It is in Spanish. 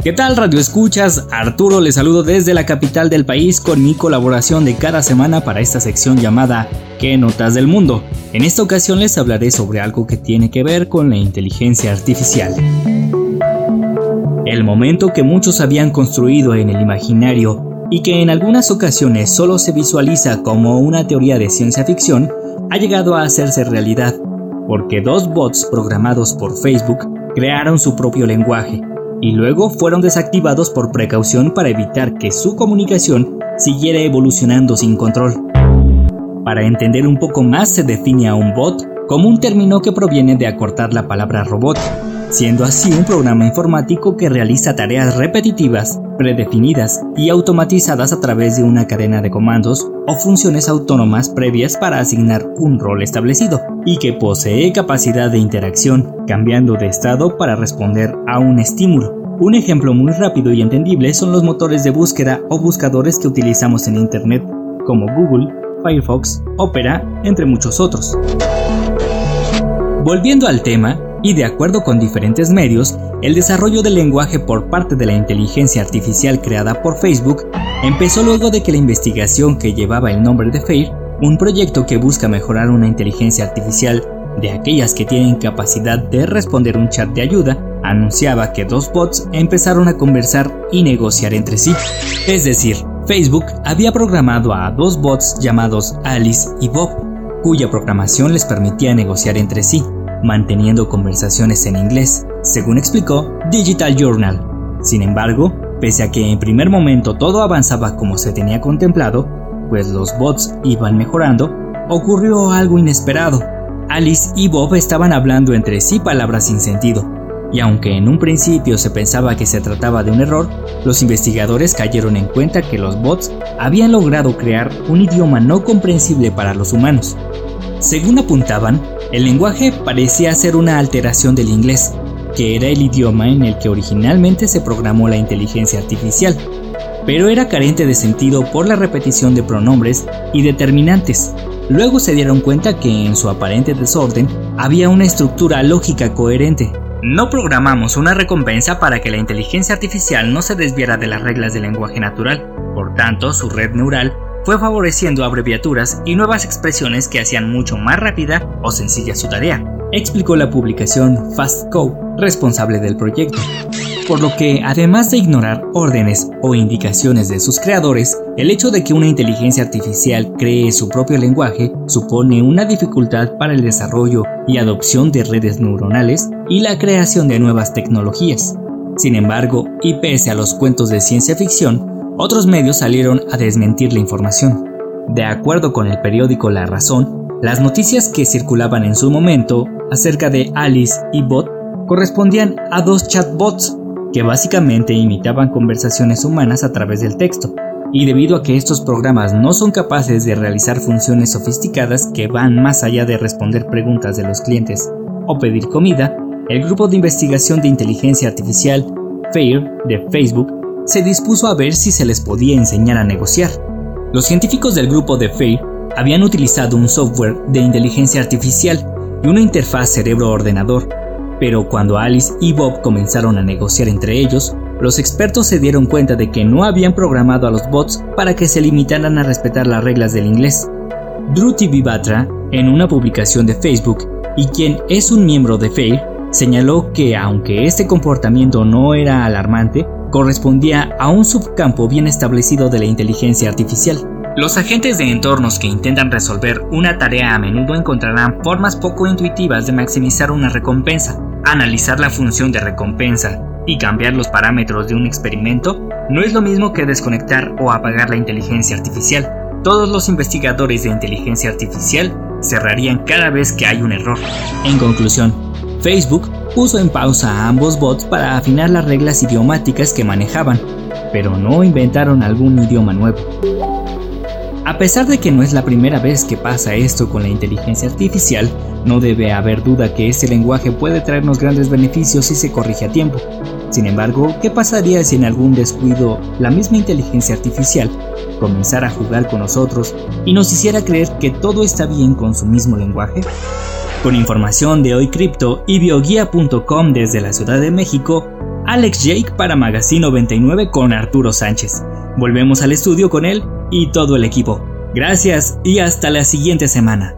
¿Qué tal, Radio Escuchas? Arturo les saludo desde la capital del país con mi colaboración de cada semana para esta sección llamada ¿Qué notas del mundo? En esta ocasión les hablaré sobre algo que tiene que ver con la inteligencia artificial. El momento que muchos habían construido en el imaginario y que en algunas ocasiones solo se visualiza como una teoría de ciencia ficción, ha llegado a hacerse realidad, porque dos bots programados por Facebook crearon su propio lenguaje y luego fueron desactivados por precaución para evitar que su comunicación siguiera evolucionando sin control. Para entender un poco más, se define a un bot como un término que proviene de acortar la palabra robot, siendo así un programa informático que realiza tareas repetitivas, predefinidas y automatizadas a través de una cadena de comandos o funciones autónomas previas para asignar un rol establecido, y que posee capacidad de interacción, cambiando de estado para responder a un estímulo. Un ejemplo muy rápido y entendible son los motores de búsqueda o buscadores que utilizamos en Internet, como Google, Firefox, Opera, entre muchos otros. Volviendo al tema, y de acuerdo con diferentes medios, el desarrollo del lenguaje por parte de la inteligencia artificial creada por Facebook empezó luego de que la investigación que llevaba el nombre de FAIR, un proyecto que busca mejorar una inteligencia artificial de aquellas que tienen capacidad de responder un chat de ayuda, anunciaba que dos bots empezaron a conversar y negociar entre sí. Es decir, Facebook había programado a dos bots llamados Alice y Bob, cuya programación les permitía negociar entre sí, manteniendo conversaciones en inglés, según explicó Digital Journal. Sin embargo, pese a que en primer momento todo avanzaba como se tenía contemplado, pues los bots iban mejorando, ocurrió algo inesperado. Alice y Bob estaban hablando entre sí palabras sin sentido, y aunque en un principio se pensaba que se trataba de un error, los investigadores cayeron en cuenta que los bots habían logrado crear un idioma no comprensible para los humanos. Según apuntaban, el lenguaje parecía ser una alteración del inglés, que era el idioma en el que originalmente se programó la inteligencia artificial, pero era carente de sentido por la repetición de pronombres y determinantes. Luego se dieron cuenta que en su aparente desorden había una estructura lógica coherente. No programamos una recompensa para que la inteligencia artificial no se desviara de las reglas del lenguaje natural, por tanto su red neural fue favoreciendo abreviaturas y nuevas expresiones que hacían mucho más rápida o sencilla su tarea, explicó la publicación Fast Code, responsable del proyecto. Por lo que, además de ignorar órdenes o indicaciones de sus creadores, el hecho de que una inteligencia artificial cree su propio lenguaje supone una dificultad para el desarrollo y adopción de redes neuronales y la creación de nuevas tecnologías. Sin embargo, y pese a los cuentos de ciencia ficción, otros medios salieron a desmentir la información. De acuerdo con el periódico La Razón, las noticias que circulaban en su momento acerca de Alice y Bob correspondían a dos chatbots que básicamente imitaban conversaciones humanas a través del texto, y debido a que estos programas no son capaces de realizar funciones sofisticadas que van más allá de responder preguntas de los clientes o pedir comida, el grupo de investigación de inteligencia artificial FAIR de Facebook se dispuso a ver si se les podía enseñar a negociar. Los científicos del grupo de FAIR habían utilizado un software de inteligencia artificial y una interfaz cerebro-ordenador, pero cuando Alice y Bob comenzaron a negociar entre ellos, los expertos se dieron cuenta de que no habían programado a los bots para que se limitaran a respetar las reglas del inglés. Dhruti Vibhatra, en una publicación de Facebook, y quien es un miembro de FAIR, señaló que aunque este comportamiento no era alarmante, correspondía a un subcampo bien establecido de la inteligencia artificial. Los agentes de entornos que intentan resolver una tarea a menudo encontrarán formas poco intuitivas de maximizar una recompensa. Analizar la función de recompensa y cambiar los parámetros de un experimento no es lo mismo que desconectar o apagar la inteligencia artificial. Todos los investigadores de inteligencia artificial cerrarían cada vez que hay un error. En conclusión, Facebook puso en pausa a ambos bots para afinar las reglas idiomáticas que manejaban, pero no inventaron algún idioma nuevo. A pesar de que no es la primera vez que pasa esto con la inteligencia artificial, no debe haber duda que este lenguaje puede traernos grandes beneficios si se corrige a tiempo. Sin embargo, ¿qué pasaría si en algún descuido la misma inteligencia artificial comenzara a jugar con nosotros y nos hiciera creer que todo está bien con su mismo lenguaje? Con información de Hoy Cripto y bioguía.com desde la Ciudad de México, Alex Jake para Magazine 99 con Arturo Sánchez. Volvemos al estudio con él y todo el equipo. Gracias y hasta la siguiente semana.